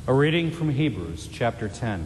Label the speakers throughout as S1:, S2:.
S1: A reading from Hebrews chapter 10.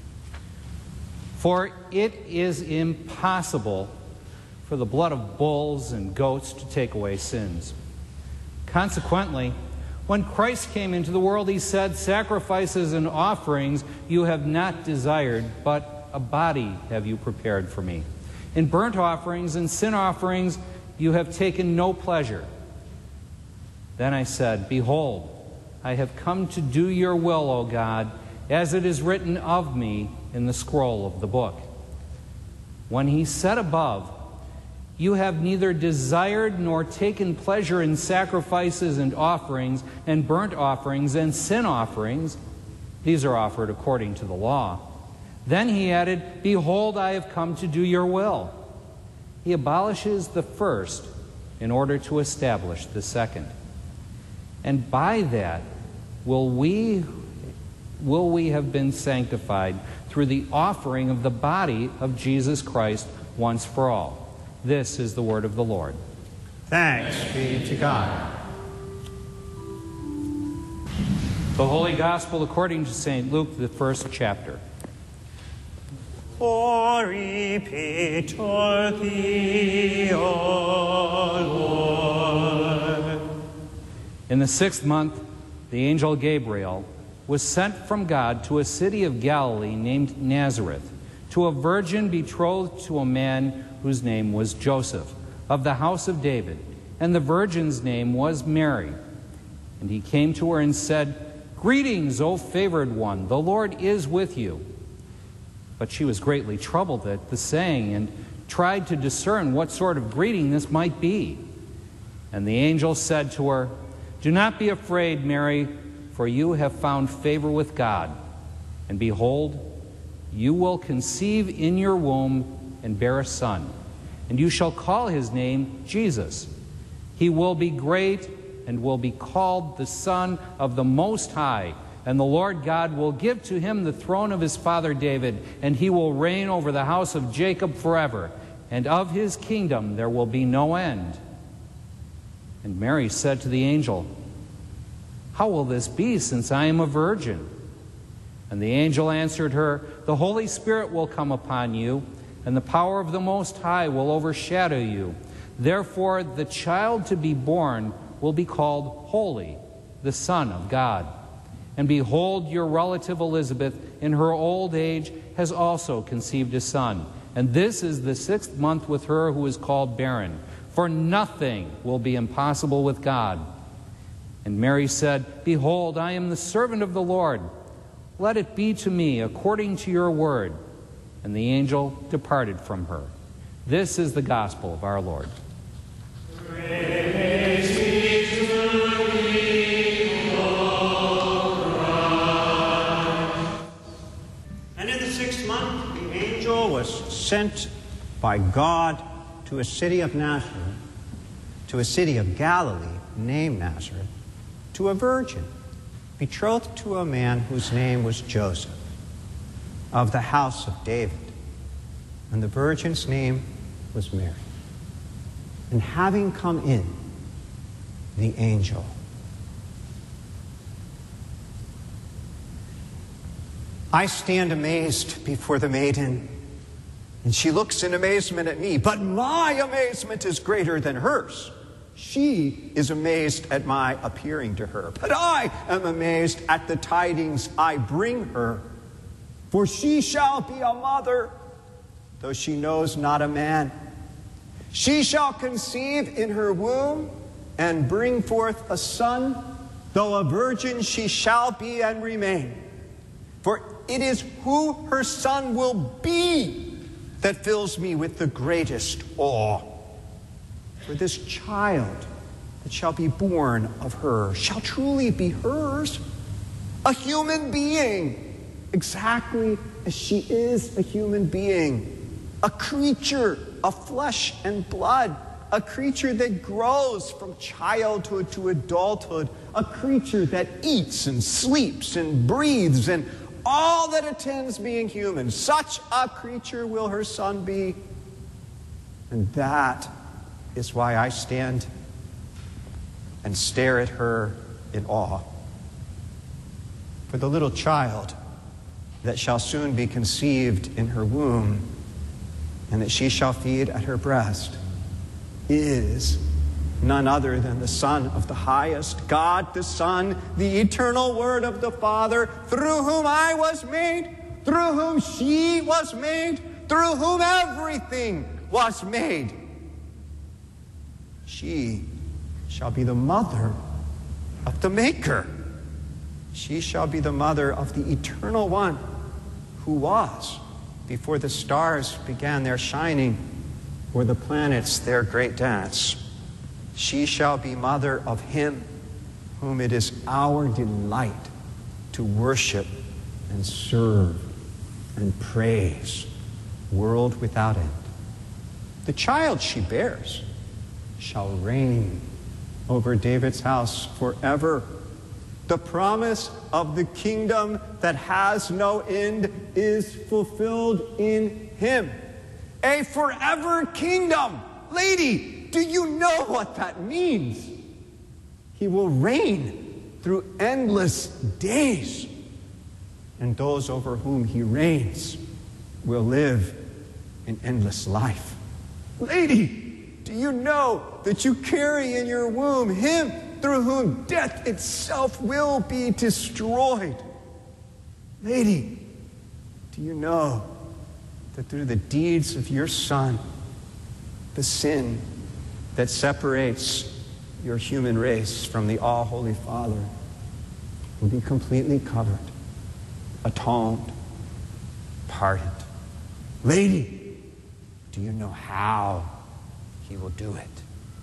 S1: For it is impossible for the blood of bulls and goats to take away sins. Consequently, when Christ came into the world, he said, "Sacrifices and offerings you have not desired, but a body have you prepared for me. In burnt offerings and sin offerings you have taken no pleasure." Then I said, "Behold, I have come to do your will, O God, as it is written of me in the scroll of the book." When he said above, "You have neither desired nor taken pleasure in sacrifices and offerings and burnt offerings and sin offerings," these are offered according to the law. Then he added, "Behold, I have come to do your will." He abolishes the first in order to establish the second. And by that will we have been sanctified through the offering of the body of Jesus Christ once for all. This is the word of the Lord.
S2: Thanks be to God.
S1: The Holy Gospel according to St. Luke, the first chapter.
S2: Glory be to thee, O Lord.
S1: In the 6th month, the angel Gabriel was sent from God to a city of Galilee named Nazareth, to a virgin betrothed to a man whose name was Joseph, of the house of David, and the virgin's name was Mary. And he came to her and said, "Greetings, O favored one, the Lord is with you." But she was greatly troubled at the saying, and tried to discern what sort of greeting this might be. And the angel said to her, "Do not be afraid, Mary, for you have found favor with God. And behold, you will conceive in your womb and bear a son, and you shall call his name Jesus. He will be great and will be called the Son of the Most High, and the Lord God will give to him the throne of his father David, and he will reign over the house of Jacob forever, and of his kingdom there will be no end." And Mary said to the angel, "How will this be, since I am a virgin?" And the angel answered her, "The Holy Spirit will come upon you, and the power of the Most High will overshadow you. Therefore, the child to be born will be called Holy, the Son of God. And behold, your relative Elizabeth, in her old age, has also conceived a son. And this is the 6th month with her who is called barren. For nothing will be impossible with God." And Mary said, "Behold, I am the servant of the Lord. Let it be to me according to your word." And the angel departed from her. This is the gospel of our Lord.
S3: Praise be to thee, O Christ.
S2: And in the 6th month, the angel was sent by God to a city of Nazareth, to a city of Galilee named Nazareth, to a virgin betrothed to a man whose name was Joseph, of the house of David. And the virgin's name was Mary. And having come in, the angel I stand amazed before the maiden, and she looks in amazement at me, but my amazement is greater than hers. She is amazed at my appearing to her, but I am amazed at the tidings I bring her. For she shall be a mother, though she knows not a man. She shall conceive in her womb and bring forth a son, though a virgin she shall be and remain. For it is who her son will be that fills me with the greatest awe. For this child that shall be born of her shall truly be hers, a human being, exactly as she is a human being, a creature of flesh and blood, a creature that grows from childhood to adulthood, a creature that eats and sleeps and breathes and all that attends being human. Such a creature will her son be. And that is why I stand and stare at her in awe. For the little child that shall soon be conceived in her womb, and that she shall feed at her breast, is none other than the Son of the highest, God the Son, the eternal Word of the Father, through whom I was made, through whom she was made, through whom everything was made. She shall be the mother of the Maker. She shall be the mother of the Eternal One, who was before the stars began their shining, or the planets their great dance. She shall be mother of him whom it is our delight to worship and serve and praise, world without end. The child she bears shall reign over David's house forever. The promise of the kingdom that has no end is fulfilled in him. A forever kingdom. Lady, do you know what that means? He will reign through endless days. And those over whom he reigns will live in endless life. Lady, do you know that you carry in your womb him through whom death itself will be destroyed? Lady, do you know that through the deeds of your Son, the sin that separates your human race from the all-holy Father will be completely covered, atoned, pardoned? Lady, do you know how he will do it?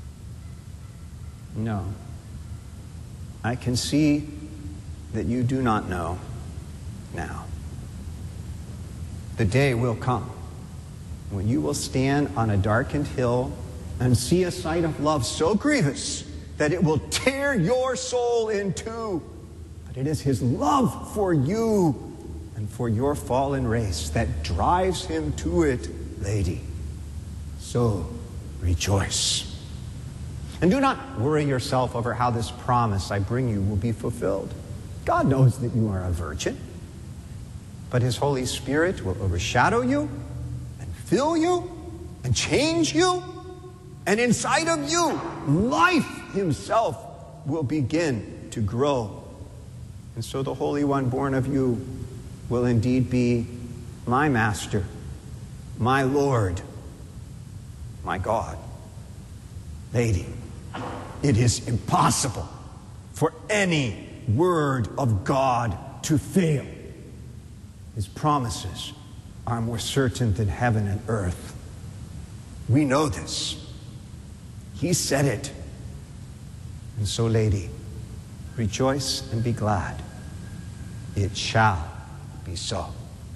S2: No. I can see that you do not know now. The day will come when you will stand on a darkened hill and see a sight of love so grievous that it will tear your soul in two. But it is his love for you and for your fallen race that drives him to it, lady. So rejoice. And do not worry yourself over how this promise I bring you will be fulfilled. God knows that you are a virgin, but his Holy Spirit will overshadow you and fill you and change you. And inside of you, life himself will begin to grow. And so the Holy One born of you will indeed be my Master, my Lord, my God. Lady, it is impossible for any word of God to fail. His promises are more certain than heaven and earth. We know this. He said it. And so, lady, rejoice and be glad. It shall be so.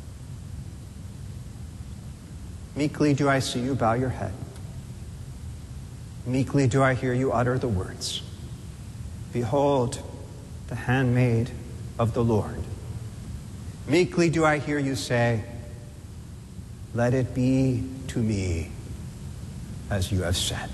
S2: Meekly do I see you bow your head. Meekly do I hear you utter the words, "Behold, the handmaid of the Lord." Meekly do I hear you say, "Let it be to me as you have said."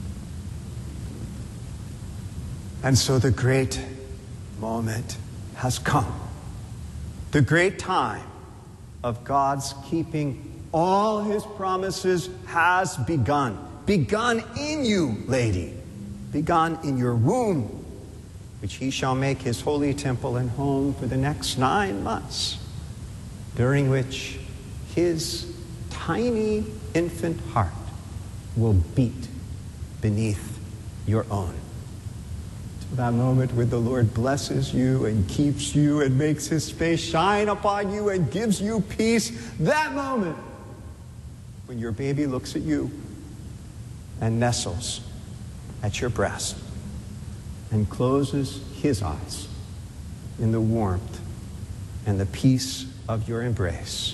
S2: And so the great moment has come. The great time of God's keeping all his promises has begun. Begun in you, lady. Begun in your womb, which he shall make his holy temple and home for the next 9 months, during which his tiny infant heart will beat beneath your own. To that moment when the Lord blesses you and keeps you and makes his face shine upon you and gives you peace, that moment when your baby looks at you and nestles at your breast and closes his eyes in the warmth and the peace of your embrace.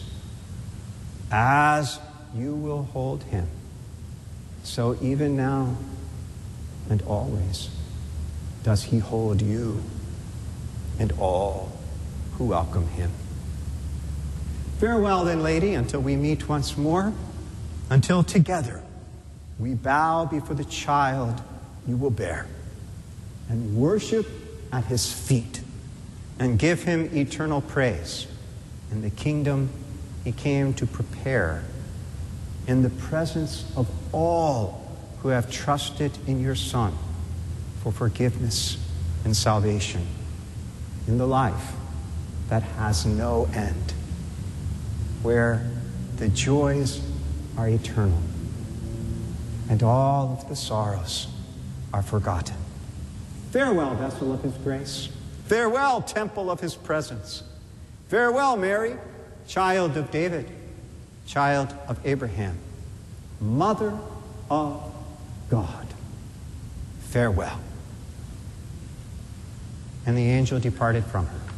S2: As you will hold him, so even now and always does he hold you and all who welcome him. Farewell then, lady, until we meet once more, until together we bow before the child you will bear and worship at his feet and give him eternal praise in the kingdom he came to prepare in the presence of all who have trusted in your Son for forgiveness and salvation in the life that has no end, where the joys are eternal and all of the sorrows are forgotten. Farewell, vessel of his grace. Farewell, temple of his presence. Farewell, Mary, child of David, child of Abraham, mother of God. Farewell. And the angel departed from her.